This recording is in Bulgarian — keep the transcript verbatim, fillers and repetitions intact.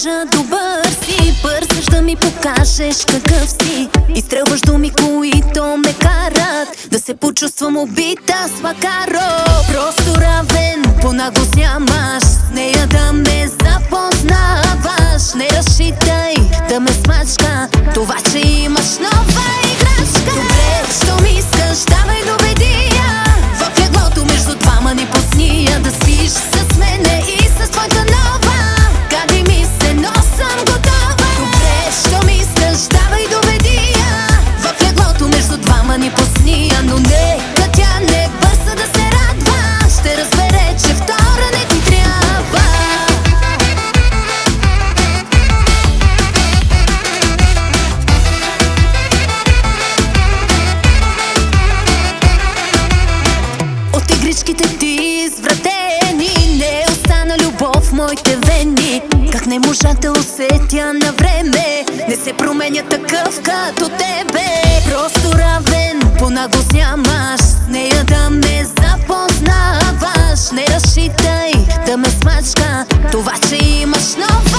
кажа добър си, бързаш да ми покажеш какъв си. Изстрелваш думи, които ме карат да се почувствам убита с макаро. Просто равен, по наглост нямаш с нея да ме запознаваш. Не разчитай да ме смачка това, че имаш нова играчка. Добре, що ми искаш, давай доведи я в леглото между двама ни пусни я да спиш с мене и с твоята нова. Гади ми се, но съм готова. Добре, що ми искаш, давай доведи я в леглото между двама ни пусни я. Но нека тя не бърза да се радва, ще разбере, че втора не ти трябва. От игричките ти извратени не остана любов в моите вени. Как не можах да усетя на време, не се променя такъв като тебе. Просто равен, по наглост нямаш с нея да ме запознаваш. Не разчитай да ме смачка това, че имаш нова